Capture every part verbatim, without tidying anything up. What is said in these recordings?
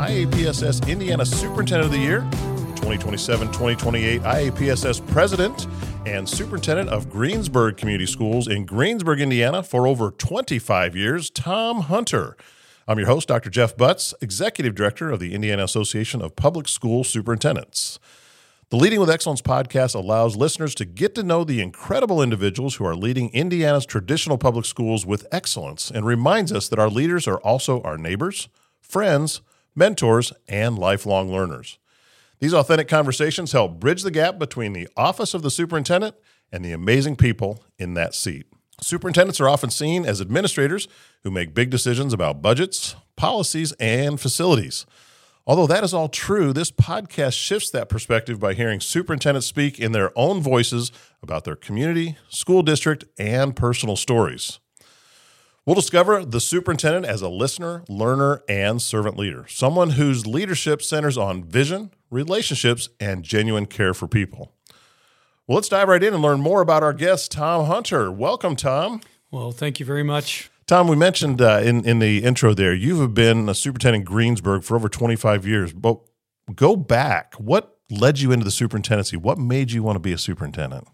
I A P S S Indiana Superintendent of the Year, twenty twenty-seven twenty twenty-eight I A P S S President, and Superintendent of Greensburg Community Schools in Greensburg, Indiana for over twenty-five years, Tom Hunter. I'm your host, Doctor Jeff Butts, Executive Director of the Indiana Association of Public School Superintendents. The Leading with Excellence podcast allows listeners to get to know the incredible individuals who are leading Indiana's traditional public schools with excellence and reminds us that our leaders are also our neighbors, friends, mentors, and lifelong learners. These authentic conversations help bridge the gap between the office of the superintendent and the amazing people in that seat. Superintendents are often seen as administrators who make big decisions about budgets, policies, and facilities. Although that is all true, this podcast shifts that perspective by hearing superintendents speak in their own voices about their community, school district, and personal stories. We'll discover the superintendent as a listener, learner, and servant leader, someone whose leadership centers on vision, relationships, and genuine care for people. Well, let's dive right in and learn more about our guest, Tom Hunter. Welcome, Tom. Well, thank you very much. Tom, we mentioned uh, in, in the intro there, you have been a superintendent in Greensburg for over twenty-five years, but go back. What led you into the superintendency? What made you want to be a superintendent?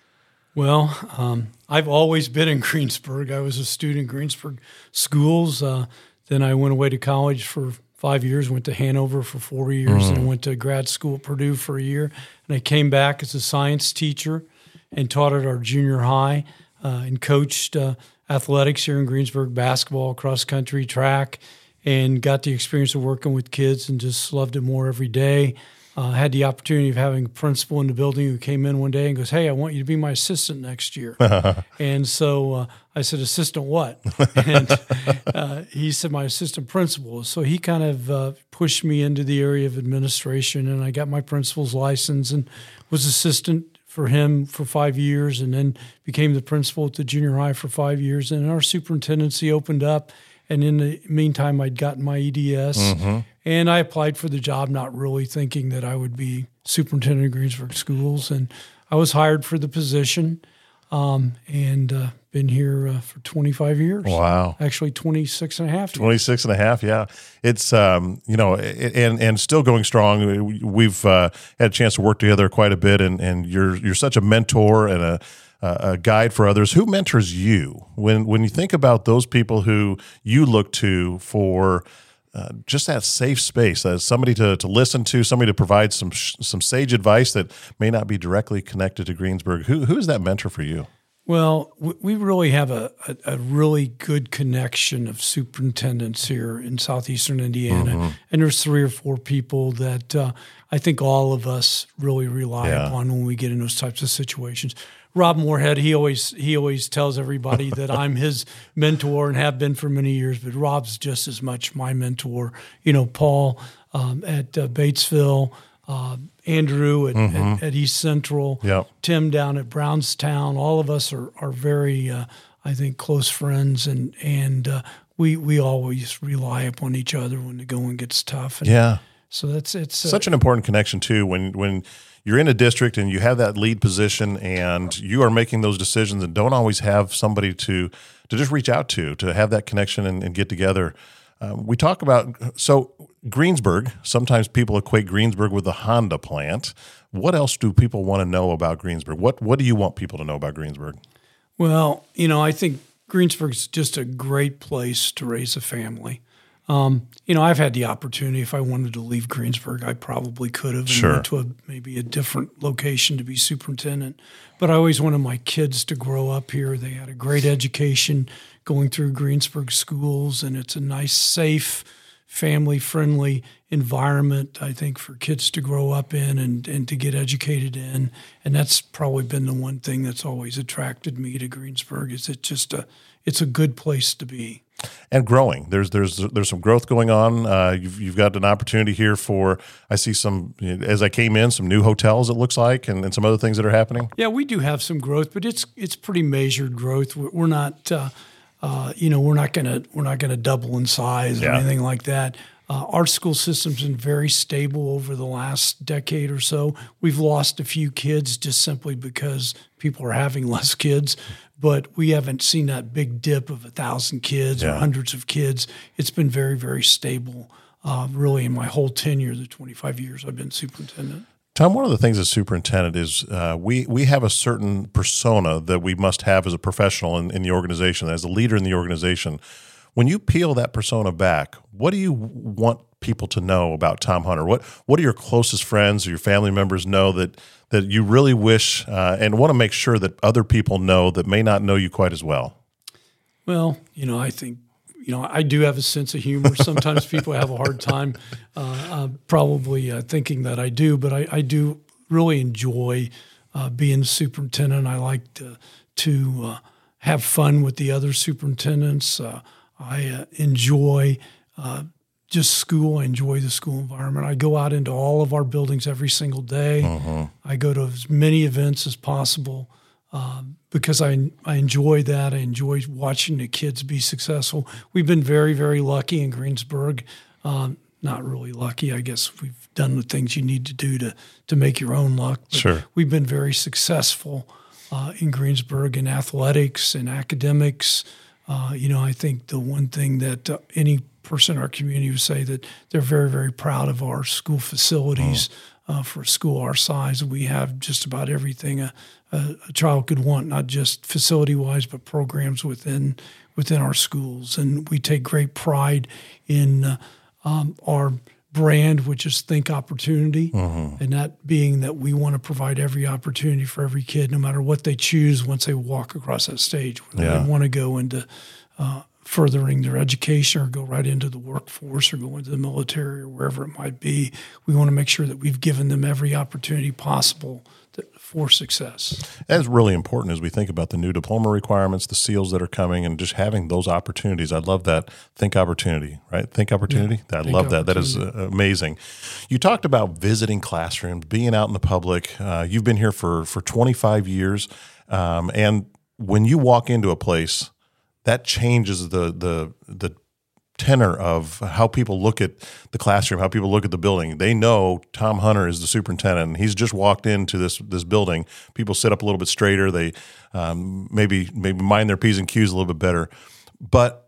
Well, um, I've always been in Greensburg. I was a student in Greensburg schools. Uh, then I went away to college for five years, went to Hanover for four years, mm. and went to grad school at Purdue for a year. And I came back as a science teacher and taught at our junior high uh, and coached uh, athletics here in Greensburg, basketball, cross country, track, and got the experience of working with kids and just loved it more every day. Uh, had the opportunity of having a principal in the building who came in one day and goes, "Hey, I want you to be my assistant next year." And so uh, I said, "Assistant what?" And uh, he said, "My assistant principal." So he kind of uh, pushed me into the area of administration, and I got my principal's license and was assistant for him for five years and then became the principal at the junior high for five years. And our superintendency opened up. And in the meantime, I'd gotten my E D S. Mm-hmm. And I applied for the job, not really thinking that I would be superintendent of Greensburg Schools. And I was hired for the position um, and uh, been here uh, for twenty-five years. Wow. Actually, twenty-six and a half years. twenty-six and a half, yeah. It's, um, you know, and and still going strong. We've uh, had a chance to work together quite a bit, and, and you're you're such a mentor and a a guide for others. Who mentors you when when you think about those people who you look to for uh, just that safe space, as somebody to to listen to, somebody to provide some some sage advice that may not be directly connected to Greensburg? Who who is that mentor for you? Well, we really have a, a, a really good connection of superintendents here in southeastern Indiana, mm-hmm. and there's three or four people that uh, I think all of us really rely yeah. upon when we get in those types of situations. Rob Moorhead, he always he always tells everybody that I'm his mentor and have been for many years, but Rob's just as much my mentor. You know, Paul um, at uh, Batesville, uh, Andrew at, mm-hmm. at, at East Central, yep. Tim down at Brownstown. All of us are are very, uh, I think, close friends, and and uh, we we always rely upon each other when the going gets tough. And yeah. So that's it's uh, such an important connection too. When when you're in a district and you have that lead position and you are making those decisions and don't always have somebody to to just reach out to, to have that connection and, and get together. Um, we talk about, so Greensburg, sometimes people equate Greensburg with the Honda plant. What else do people want to know about Greensburg? What What do you want people to know about Greensburg? Well, you know, I think Greensburg's just a great place to raise a family. Um, you know, I've had the opportunity, if I wanted to leave Greensburg, I probably could have and sure. went to a, maybe a different location to be superintendent. But I always wanted my kids to grow up here. They had a great education going through Greensburg schools, and it's a nice, safe, family-friendly environment, I think, for kids to grow up in and, and to get educated in. And that's probably been the one thing that's always attracted me to Greensburg, is it's just a it's a good place to be. And growing. There's there's there's some growth going on. Uh, you've you've got an opportunity here for, I see some, as I came in, some new hotels, it looks like, and, and some other things that are happening. Yeah, we do have some growth, but it's it's pretty measured growth. We're not, uh, uh, you know, we're not gonna we're not gonna double in size or yeah. anything like that. Uh, our school system's been very stable over the last decade or so. We've lost a few kids just simply because people are having less kids, but we haven't seen that big dip of a thousand kids yeah. or hundreds of kids. It's been very, very stable uh, really in my whole tenure, the twenty-five years I've been superintendent. Tom, one of the things as superintendent is uh, we we have a certain persona that we must have as a professional in, in the organization, as a leader in the organization. When you peel that persona back, what do you want people to know about Tom Hunter? What what do your closest friends or your family members know that that you really wish uh, and want to make sure that other people know that may not know you quite as well? Well, you know, I think, you know, I do have a sense of humor. Sometimes people have a hard time uh, uh, probably uh, thinking that I do, but I, I do really enjoy uh, being a superintendent. I like to, to uh, have fun with the other superintendents. Uh, I uh, enjoy uh, just school. I enjoy the school environment. I go out into all of our buildings every single day. Uh-huh. I go to as many events as possible. Um, because I I enjoy that. I enjoy watching the kids be successful. We've been very, very lucky in Greensburg. Um, not really lucky, I guess. We've done the things you need to do to to make your own luck. But sure. We've been very successful uh, in Greensburg in athletics and academics. Uh, you know, I think the one thing that uh, any person in our community would say that they're very, very proud of our school facilities. Mm. Uh, for a school our size, we have just about everything a, a, a child could want, not just facility-wise, but programs within within our schools. And we take great pride in uh, um, our brand, which is Think Opportunity, mm-hmm. and that being that we want to provide every opportunity for every kid, no matter what they choose once they walk across that stage, whether yeah. they want to go into uh, furthering their education or go right into the workforce or go into the military or wherever it might be. We want to make sure that we've given them every opportunity possible to, for success. That's really important as we think about the new diploma requirements, the SEALs that are coming, and just having those opportunities. I love that. Think opportunity, right? Think opportunity. Yeah, I love that. That is uh, amazing. You talked about visiting classrooms, being out in the public. Uh, you've been here for, for twenty-five years. Um, and when you walk into a place, that changes the the the tenor of how people look at the classroom, how people look at the building. They know Tom Hunter is the superintendent, and he's just walked into this this building. People sit up a little bit straighter. They um, maybe maybe mind their P's and Q's a little bit better. But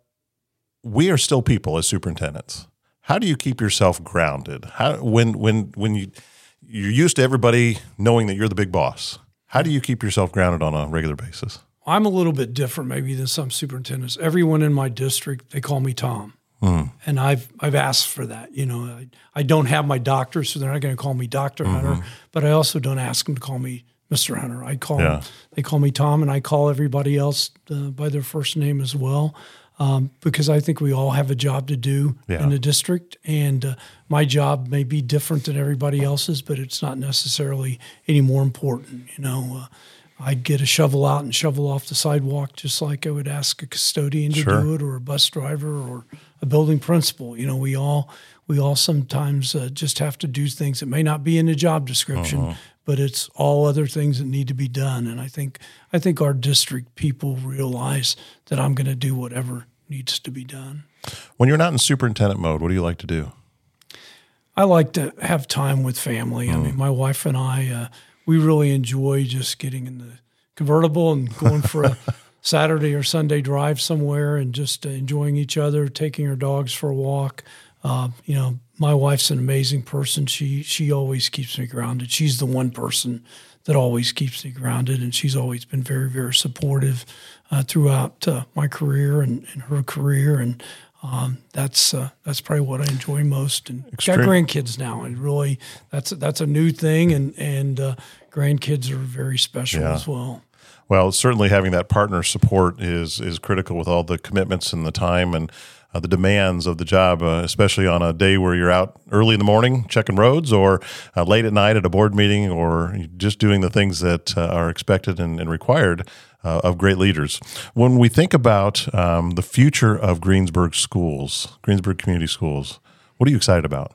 we are still people as superintendents. How do you keep yourself grounded? How when when when you you're used to everybody knowing that you're the big boss? How do you keep yourself grounded on a regular basis? I'm a little bit different maybe than some superintendents. Everyone in my district, they call me Tom. Mm. And I've I've asked for that. You know, I, I don't have my doctor, so they're not going to call me Doctor Mm-hmm. Hunter, but I also don't ask them to call me Mister Hunter. I call yeah. them, they call me Tom, and I call everybody else uh, by their first name as well, um, because I think we all have a job to do yeah. in the district, and uh, my job may be different than everybody else's, but it's not necessarily any more important, you know. Uh, I'd get a shovel out and shovel off the sidewalk just like I would ask a custodian to sure. do it, or a bus driver, or a building principal. You know, we all we all sometimes uh, just have to do things that may not be in the job description, uh-huh. but it's all other things that need to be done. And I think I think our district people realize that I'm going to do whatever needs to be done. When you're not in superintendent mode, what do you like to do? I like to have time with family. Mm. I mean, my wife and I. Uh, We really enjoy just getting in the convertible and going for a Saturday or Sunday drive somewhere and just uh, enjoying each other, taking our dogs for a walk. Uh, you know, my wife's an amazing person. She she always keeps me grounded. She's the one person that always keeps me grounded, and she's always been very, very supportive uh, throughout uh, my career and, and her career. And Um, that's uh, that's probably what I enjoy most. And Extreme. Got grandkids now, and really that's that's a new thing. And and uh, grandkids are very special yeah. as well. Well, certainly having that partner support is is critical with all the commitments and the time and uh, the demands of the job, uh, especially on a day where you're out early in the morning checking roads, or uh, late at night at a board meeting, or just doing the things that uh, are expected and, and required Uh, of great leaders. When we think about um, the future of Greensburg schools, Greensburg Community Schools, what are you excited about?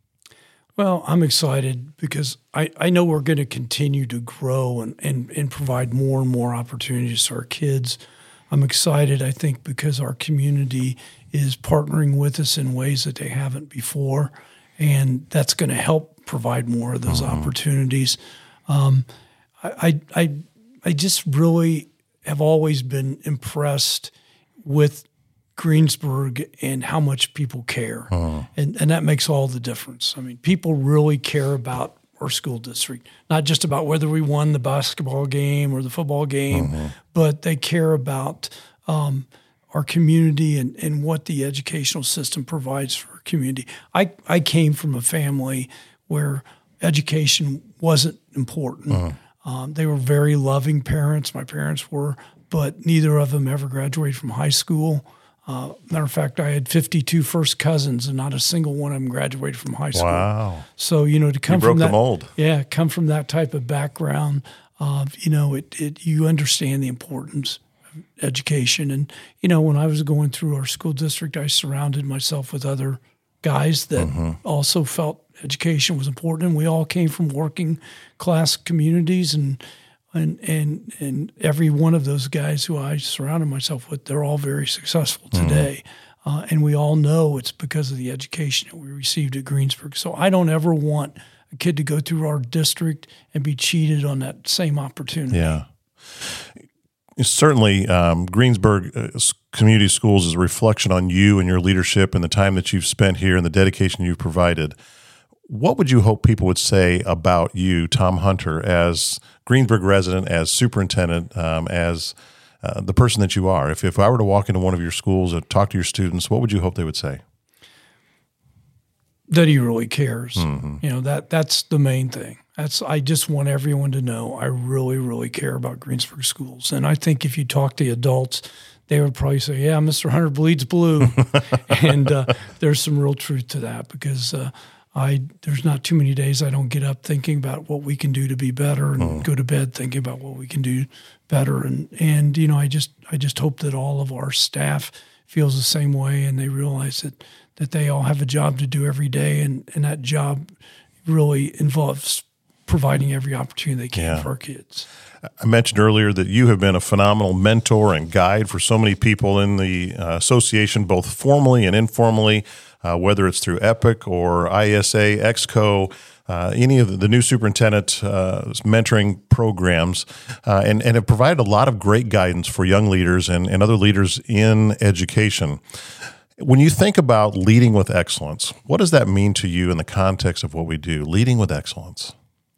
Well, I'm excited because I, I know we're going to continue to grow and, and, and provide more and more opportunities to our kids. I'm excited, I think, because our community is partnering with us in ways that they haven't before, and that's going to help provide more of those mm-hmm. opportunities. Um, I, I, I, I just really have always been impressed with Greensburg and how much people care. Uh-huh. And, and that makes all the difference. I mean, people really care about our school district, not just about whether we won the basketball game or the football game, uh-huh. but they care about um, our community and, and what the educational system provides for our community. I, I came from a family where education wasn't important. Uh-huh. Um, they were very loving parents. My parents were, but neither of them ever graduated from high school. Uh, matter of fact, I had fifty-two first cousins, and not a single one of them graduated from high school. Wow! So you know, to come you broke from that, the mold. yeah, come from that type of background, uh, you know, it, it you understand the importance of education. And you know, when I was going through our school district, I surrounded myself with other guys that uh-huh. also felt education was important, and we all came from working class communities, and and and and every one of those guys who I surrounded myself with, they're all very successful today, mm-hmm. uh, and we all know it's because of the education that we received at Greensburg. So I don't ever want a kid to go through our district and be cheated on that same opportunity. Yeah. Certainly, um, Greensburg uh, Community Schools is a reflection on you and your leadership and the time that you've spent here and the dedication you've provided. What would you hope people would say about you, Tom Hunter, as Greensburg resident, as superintendent, um, as uh, the person that you are? If if I were to walk into one of your schools and talk to your students, what would you hope they would say? That he really cares. Mm-hmm. You know, that that's the main thing. That's I just want everyone to know I really, really care about Greensburg schools. And I think if you talk to adults, they would probably say, yeah, Mister Hunter bleeds blue. and uh, there's some real truth to that because uh, I there's not too many days I don't get up thinking about what we can do to be better and mm. go to bed thinking about what we can do better. And, and you know, I just I just hope that all of our staff feels the same way and they realize that, that they all have a job to do every day, and, and that job really involves providing every opportunity they can yeah. for our kids. I mentioned earlier that you have been a phenomenal mentor and guide for so many people in the uh, association, both formally and informally, uh, whether it's through EPIC or I S A, EXCO, uh, any of the, the new superintendent uh, mentoring programs, uh, and, and have provided a lot of great guidance for young leaders and, and other leaders in education. When you think about leading with excellence, what does that mean to you in the context of what we do, leading with excellence?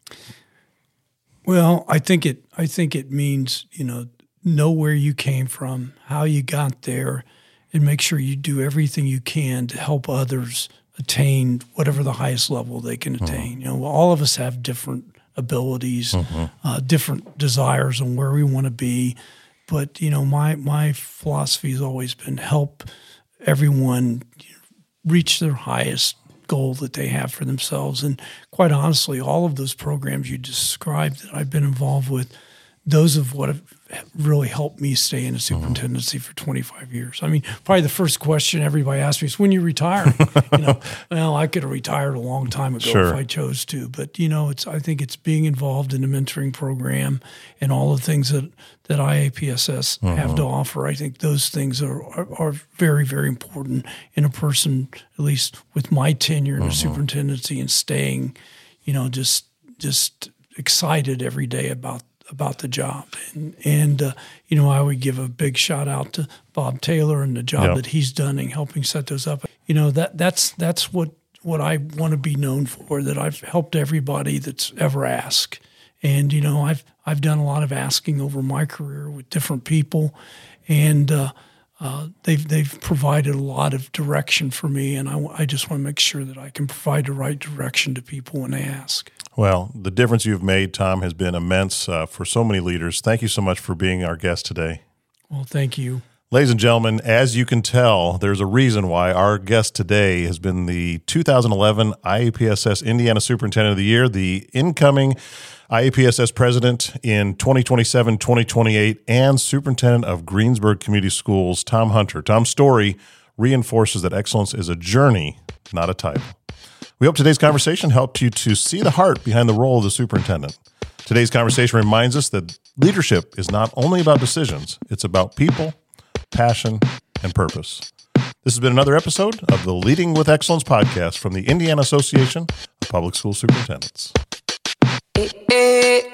Well, I think it. I think it means you know know where you came from, how you got there, and make sure you do everything you can to help others attain whatever the highest level they can attain. Mm-hmm. You know, all of us have different abilities, mm-hmm. uh, different desires on where we want to be, but you know, my my philosophy has always been help everyone reach their highest goal that they have for themselves. And quite honestly, all of those programs you described that I've been involved with, those of what have really helped me stay in a superintendency for twenty-five years. I mean, probably the first question everybody asks me is, when you retire? you know, well, I could have retired a long time ago sure. if I chose to. But, you know, it's I think it's being involved in the mentoring program and all the things that, that I A P S S uh-huh. have to offer. I think those things are, are, are very, very important in a person, at least with my tenure in uh-huh. the superintendency, and staying, you know, just just excited every day about about the job. And, and uh, you know, I would give a big shout out to Bob Taylor and the job yep. that he's done in helping set those up. You know, that that's that's what, what I want to be known for, that I've helped everybody that's ever asked. And, you know, I've I've done a lot of asking over my career with different people, and uh, uh, they've they've provided a lot of direction for me, and I, I just want to make sure that I can provide the right direction to people when they ask. Well, the difference you've made, Tom, has been immense uh, for so many leaders. Thank you so much for being our guest today. Well, thank you. Ladies and gentlemen, as you can tell, there's a reason why our guest today has been the two thousand eleven I A P S S Indiana Superintendent of the Year, the incoming I A P S S President in twenty twenty-seven twenty twenty-eight, and Superintendent of Greensburg Community Schools, Tom Hunter. Tom's story reinforces that excellence is a journey, not a title. We hope today's conversation helped you to see the heart behind the role of the superintendent. Today's conversation reminds us that leadership is not only about decisions, it's about people, passion, and purpose. This has been another episode of the Leading with Excellence podcast from the Indiana Association of Public School Superintendents. Hey, hey.